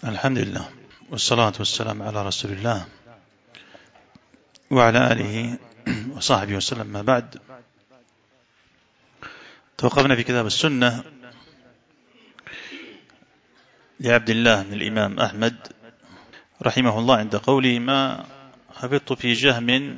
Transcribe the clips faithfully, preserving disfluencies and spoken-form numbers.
الحمد لله والصلاة والسلام على رسول الله وعلى آله وصحبه وسلم. ما بعد، توقفنا في كتاب السنة لعبد الله بن الإمام أحمد رحمه الله عند قوله: ما حفظت في جهم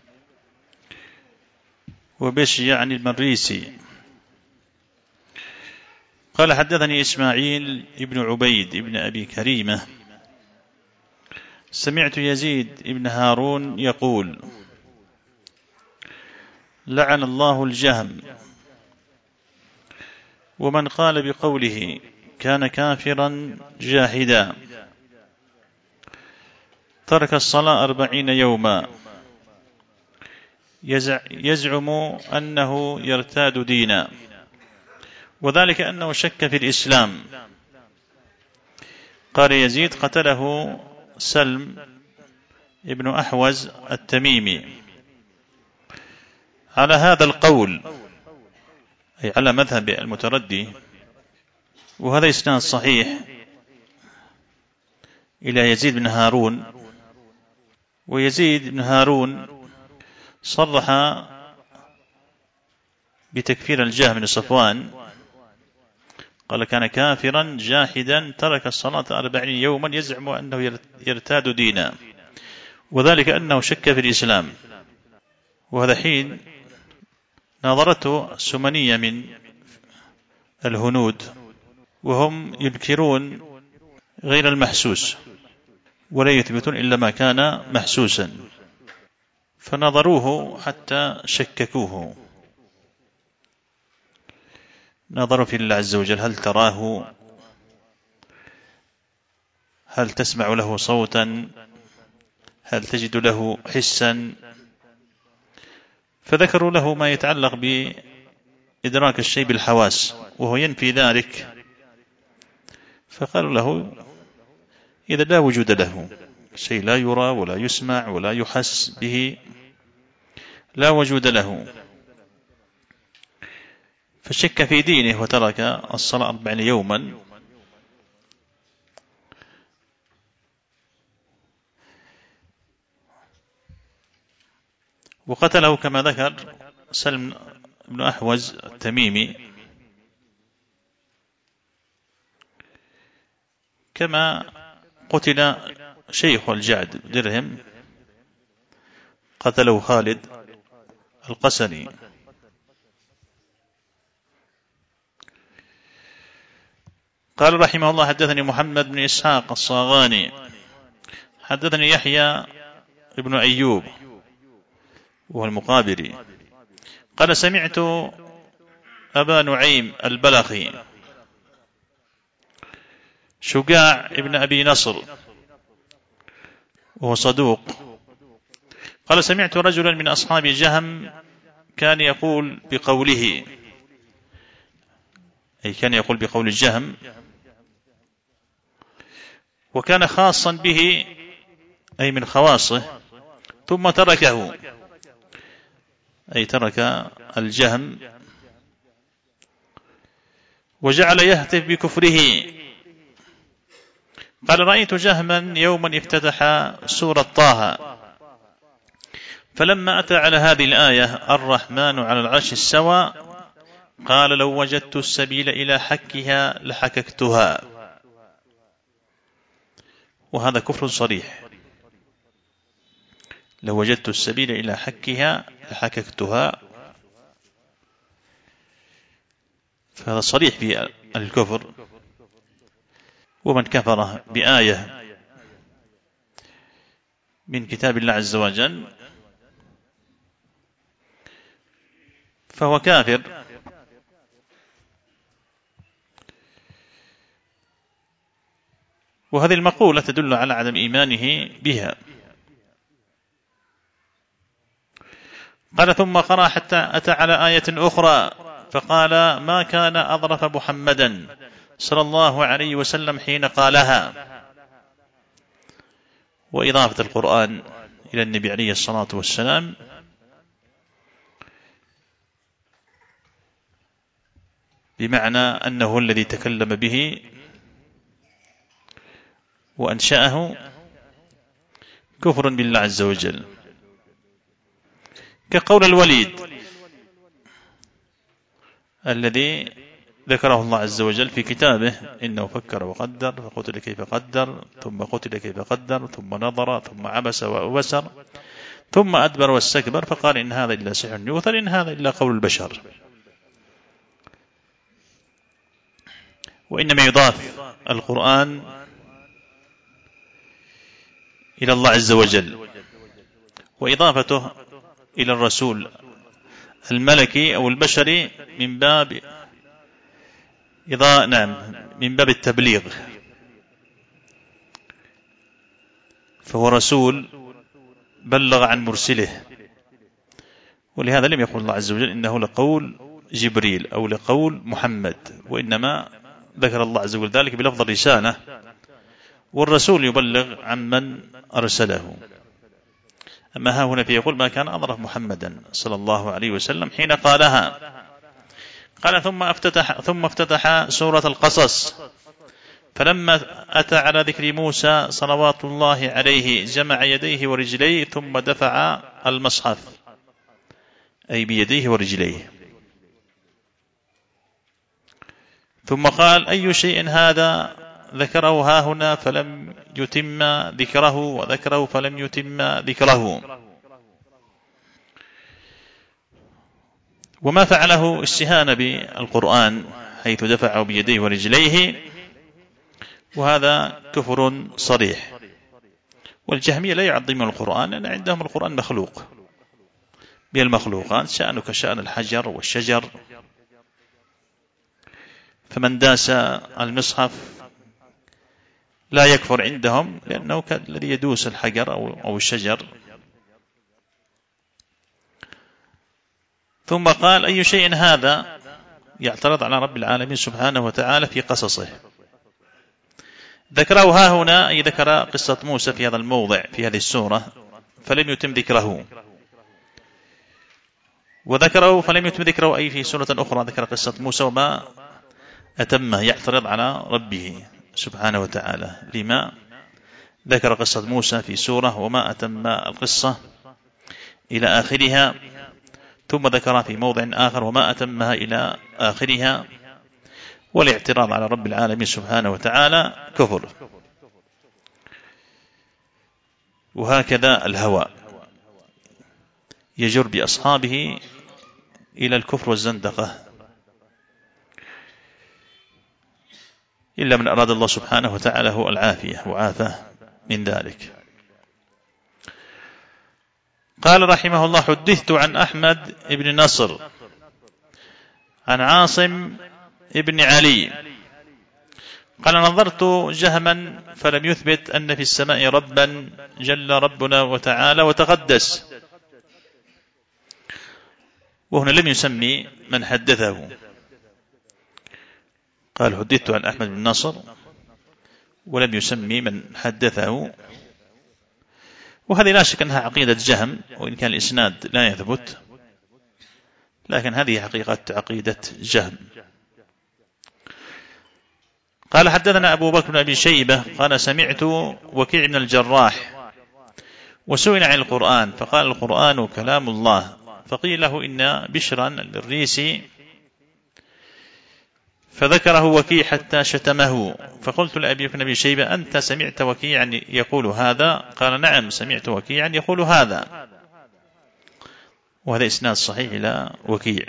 وبشي عن المريسي. قال: حدثني إسماعيل ابن عبيد ابن أبي كريمة سمعت يزيد ابن هارون يقول: لعن الله الجهم. ومن قال بقوله كان كافرا جاحدا، ترك الصلاة أربعين يوما، يزعم أنه يرتاد دينا، وذلك أنه شك في الإسلام. قال يزيد: قتله سلم ابن أحوز التميمي على هذا القول، أي على مذهب المتردي. وهذا إسناد صحيح إلى يزيد بن هارون. ويزيد بن هارون صرح بتكفير الجهم بن صفوان، قال: كان كافرا جاحدا ترك الصلاة أربعين يوما، يزعم أنه يرتاد دينا، وذلك أنه شك في الإسلام. وهذا حين ناظرته السمنية من الهنود، وهم ينكرون غير المحسوس ولا يثبتون إلا ما كان محسوسا، فنظروه حتى شككوه. نظروا في الله عز وجل: هل تراه؟ هل تسمع له صوتا؟ هل تجد له حسا؟ فذكروا له ما يتعلق بإدراك الشيء بالحواس، وهو ينفي ذلك. فقالوا له: إذا لا وجود له، شيء لا يرى ولا يسمع ولا يحس به، لا وجود له، فشك في دينه وترك الصلاة أربعين يوما. وقتله كما ذكر سلم بن أحوز التميمي، كما قتل شيخ الجعد درهم، قتله خالد القسري. قال رحمه الله: حدثني محمد بن إسحاق الصاغاني حدثني يحيى ابن أيوب وهو المقابري قال: سمعت أبا نعيم البلخي شجاع ابن أبي نصر وهو صدوق قال: سمعت رجلا من أصحاب جهم كان يقول بقوله، أي كان يقول بقول الجهم، وكان خاصا به، أي من خواصه، ثم تركه، أي ترك الجهم، وجعل يهتف بكفره. قال: رأيت جهما يوما افتتح سورة طه، فلما أتى على هذه الآية: الرحمن على العرش استوى، قال: لو وجدت السبيل إلى حكها لحككتها. وهذا كفر صريح، لو وجدت السبيل إلى حكها لحككتها، فهذا صريح في الكفر. ومن كفر بآية من كتاب الله عز وجل فهو كافر. وهذه المقولة تدل على عدم إيمانه بها. قال: ثم قرأ حتى أتى على آية أخرى فقال: ما كان أظرف محمدا صلى الله عليه وسلم حين قالها. وإضافة القرآن إلى النبي عليه الصلاة والسلام بمعنى أنه الذي تكلم به وأنشأه كفر بالله عز وجل، كقول الوليد الذي ذكره الله عز وجل في كتابه: إنه فكر وقدر فقتل كيف قدر ثم قتل كيف قدر ثم نظر ثم عبس وبسر ثم أدبر واستكبر فقال إن هذا إلا سحر يؤثر، إن هذا إلا قول البشر. وإنما يضاف القرآن إلى الله عز وجل، وإضافته إلى الرسول الملكي أو البشري من باب إضاء نعم من باب التبليغ، فهو رسول بلغ عن مرسله، ولهذا لم يقل الله عز وجل إنه لقول جبريل أو لقول محمد، وإنما ذكر الله عز وجل ذلك بلفظ الرسالة، والرسول يبلغ عمن أرسله. أما ها هنا فيقول ما كان أضرب محمدا صلى الله عليه وسلم حين قالها. قال ثم افتتح, ثم افتتح سورة القصص، فلما أتى على ذكر موسى صلوات الله عليه جمع يديه ورجليه ثم دفع المصحف، أي بيديه ورجليه، ثم قال أي شيء هذا ذكره ها هنا فلم يتم ذكره، وذكره فلم يتم ذكره. وما فعله استهانة بالقرآن حيث دفعه بيديه ورجليه، وهذا كفر صريح. والجهمية لا يعظمون القرآن لأن عندهم القرآن مخلوق بالمخلوقات، شأنه كشأن الحجر والشجر، فمن داس المصحف لا يكفر عندهم لأنه كالذي يدوس الحجر أو الشجر. ثم قال أي شيء هذا، يعترض على رب العالمين سبحانه وتعالى في قصصه. ذكره ها هنا أي ذكر قصة موسى في هذا الموضع في هذه السورة فلم يتم ذكره، وذكره فلم يتم ذكره أي في سورة أخرى ذكر قصة موسى وما أتمه، يعترض على ربه سبحانه وتعالى لما ذكر قصة موسى في سورة وما أتم القصة إلى آخرها، ثم ذكرها في موضع آخر وما أتمها إلى آخرها. والاعتراض على رب العالمين سبحانه وتعالى كفر. وهكذا الهوى يجر بأصحابه إلى الكفر والزندقة، إلا من أراد الله سبحانه وتعالى هو العافية وعافاه من ذلك. قال رحمه الله حدثت عن أحمد بن نصر عن عاصم ابن علي قال نظرت جهما فلم يثبت أن في السماء ربا جل ربنا وتعالى وتقدس، وهنا لم يسمي من حدثه، قال حدثت عن أحمد بن نصر ولم يسمي من حدثه. وهذه لا شك أنها عقيدة جهم، وإن كان الإسناد لا يثبت، لكن هذه حقيقة عقيدة جهم. قال حدثنا أبو بكر بن أبي شيبة قال سمعت وكيع بن الجراح وسئل عن القرآن فقال القرآن كلام الله، فقيل له إن بشرا الريسي فذكره وكيع حتى شتمه، فقلت لأبي بن أبي شيبة أنت سمعت وكيعا يقول هذا؟ قال نعم سمعت وكيعا يقول هذا، وهذا إسناد صحيح إلى وكيع،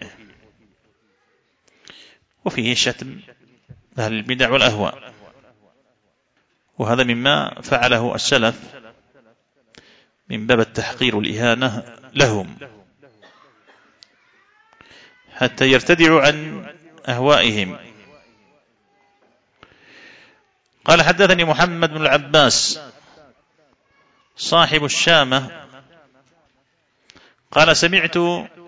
وفيه شتم أهل البدع والأهواء، وهذا مما فعله السلف من باب التحقير والإهانة لهم حتى يرتدعوا عن أهوائهم. قال حدثني محمد بن العباس صاحب الشامة قال سمعت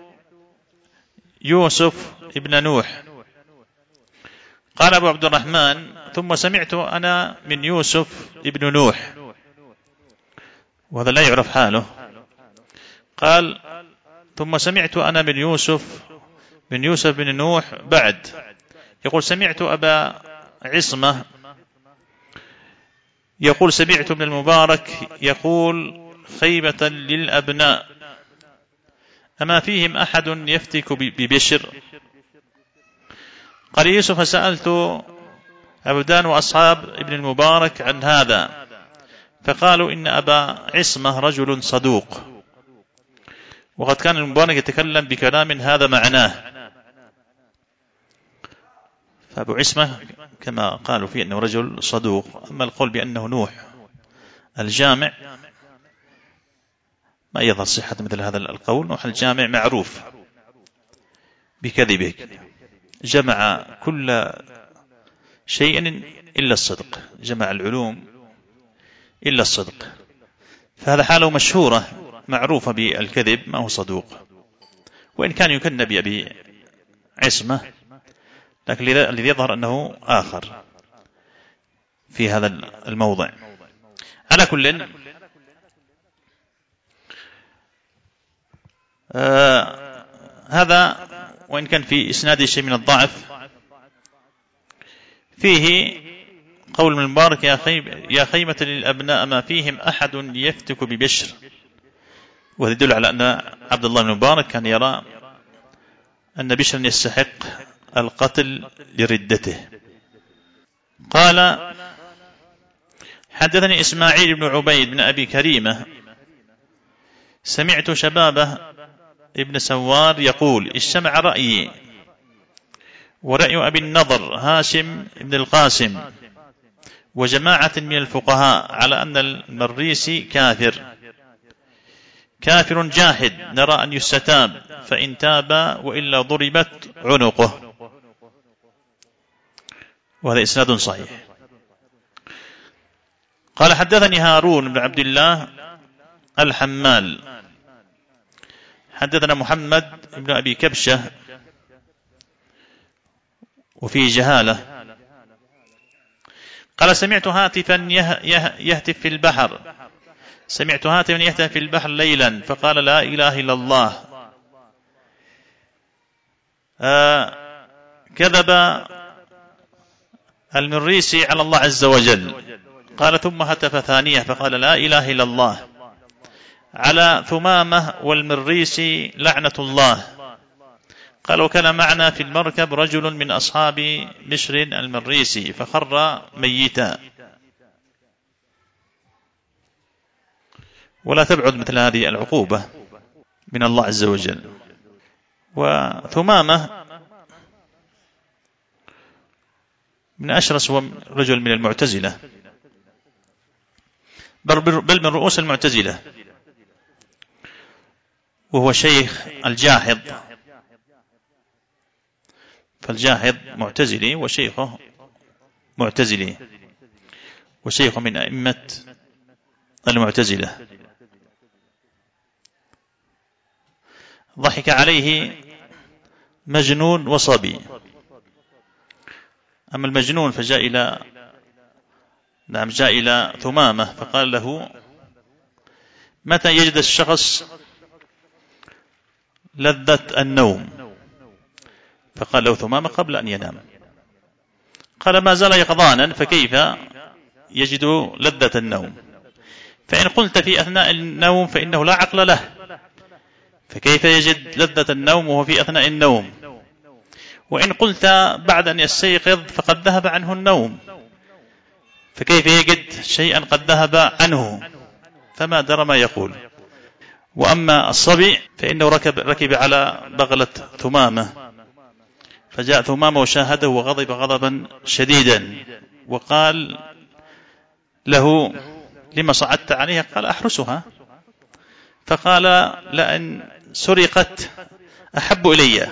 يوسف ابن نوح قال أبو عبد الرحمن ثم سمعت أنا من يوسف ابن نوح، وهذا لا يعرف حاله. قال ثم سمعت أنا من يوسف من يوسف بن نوح بعد، يقول سمعت أبا عصمة يقول سمعت ابن المبارك يقول خيبة للأبناء أما فيهم أحد يفتك ببشر؟ قال يوسف فسألت أبدان وأصحاب ابن المبارك عن هذا فقالوا إن أبا عصمة رجل صدوق، وقد كان المبارك يتكلم بكلام هذا معناه. فأبو عصمة كما قالوا فيه أنه رجل صدوق. أما القول بأنه نوح الجامع ما يظهر صحة مثل هذا القول. نوح الجامع معروف بكذبه، جمع كل شيء إلا الصدق، جمع العلوم إلا الصدق، فهذا حاله مشهورة معروفة بالكذب، ما هو صدوق، وإن كان يكن بأبي عصمة، لكن الذي يظهر أنه آخر في هذا الموضع. على كل آه هذا وإن كان في إسناده شيء من الضعف، فيه قول من المبارك يا, خيب يا خيمة للأبناء ما فيهم أحد يفتك ببشر، وهذا يدل على أن عبد الله بن المبارك كان يرى أن بشر يستحق القتل لردته. قال حدثني إسماعيل بن عبيد بن أبي كريمة سمعت شبابه ابن سوار يقول اجتمع رأيي ورأي أبي النضر هاشم بن القاسم وجماعة من الفقهاء على أن المريسي كافر كافر جاحد، نرى أن يستتاب فإن تاب وإلا ضربت عنقه. وهذا إسناد صحيح. قال حدثني هارون بن عبد الله الحمال حدثنا محمد بن أبي كبشة وفيه جهالة. قال سمعت هاتفا يهتف في البحر سمعت هاتفا يهتف في البحر ليلا فقال لا إله إلا الله. آه كذب المريسي على الله عز وجل. قال ثم هتف ثانية فقال لا إله إلا الله. على ثمامة والمريسي لعنة الله. قال وكان معنا في المركب رجل من أصحاب بشر المريسي فخر ميتا. ولا تبعد مثل هذه العقوبة من الله عز وجل. وثمامة من أشرس رجل من المعتزلة، بل من رؤوس المعتزلة، وهو شيخ الجاحظ، فالجاحظ معتزلي وشيخه معتزلي وشيخه من أئمة المعتزلة. ضحك عليه مجنون وصبي. أما المجنون فجاء إلى نعم جاء إلى ثمامة فقال له متى يجد الشخص لذة النوم؟ فقال له ثمامة قبل أن ينام. قال ما زال يقظانا فكيف يجد لذة النوم؟ فإن قلت في أثناء النوم فإنه لا عقل له، فكيف يجد لذة النوم وهو في أثناء النوم؟ وإن قلت بعد أن يستيقظ فقد ذهب عنه النوم، فكيف يجد شيئا قد ذهب عنه؟ فما درى ما يقول. وأما الصبي فإنه ركب, ركب على بغلة ثمامة، فجاء ثمامة وشاهده وغضب غضبا شديدا وقال له لما صعدت عليها؟ قال أحرسها. فقال لأن سرقت أحب إلي،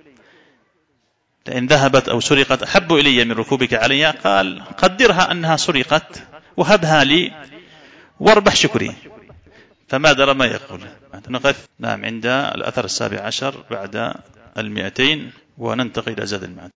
لأن ذهبت أو سرقت أحب إلي من ركوبك عليها. قال قدرها أنها سرقت وهبها لي واربح شكري. فما درى ما يقول. نقف نعم عند الأثر السابع عشر بعد المئتين وننتقل إلى زاد المعاد.